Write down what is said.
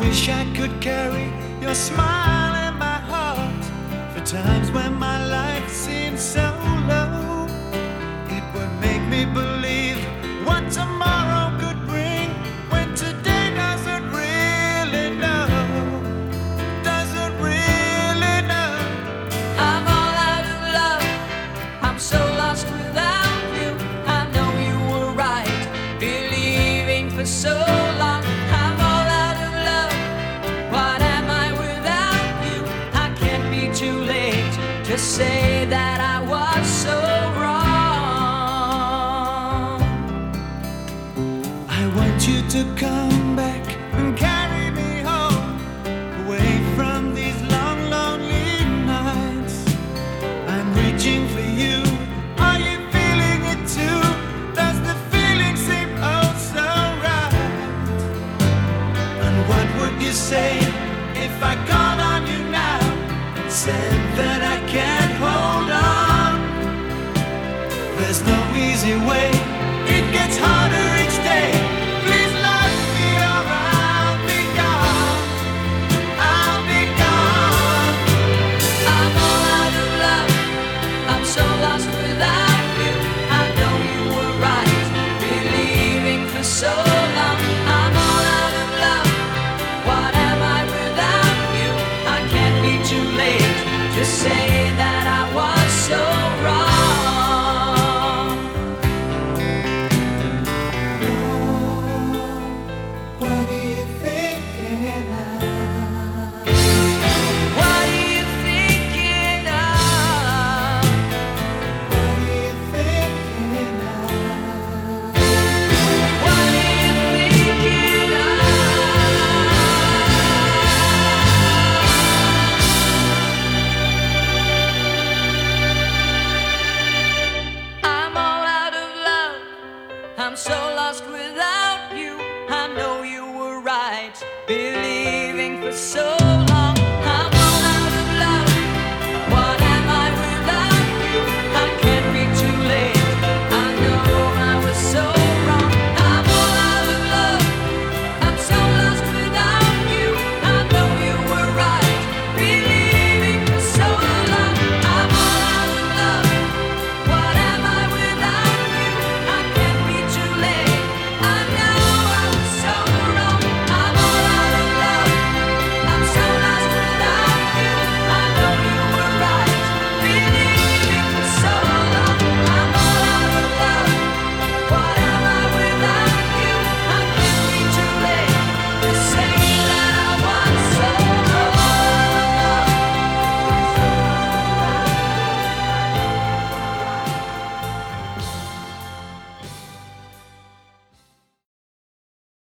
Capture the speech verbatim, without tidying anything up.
wish I could carry your smile in my heart for times when my life seems so low. It would make me believe what tomorrow could bring when today doesn't really know, doesn't really know. I'm all out of love, I'm so lost without you. I know you were right, believing for so long. I'm all out of love, what am I without you? I can't be too late to say that I was so wrong. I want you to come back and carry me home, away from these long, lonely nights. I'm reaching for you. Are you feeling it too? Does the feeling seem oh so right? And what would you say if I called on you now and said that I can't hold on? There's no easy way, it gets harder each day. Please love me or I'll be gone, I'll be gone. I'm all out of love, I'm so lost without you. I know you were right, believing for so long. I'm all out of love, what am I without you? I can't be too late to say that I was so wrong. What are you thinking of? What are you thinking of? What are you thinking of? What are you thinking of? I'm all out of love, I'm so lost without you. I know you were right, believing for so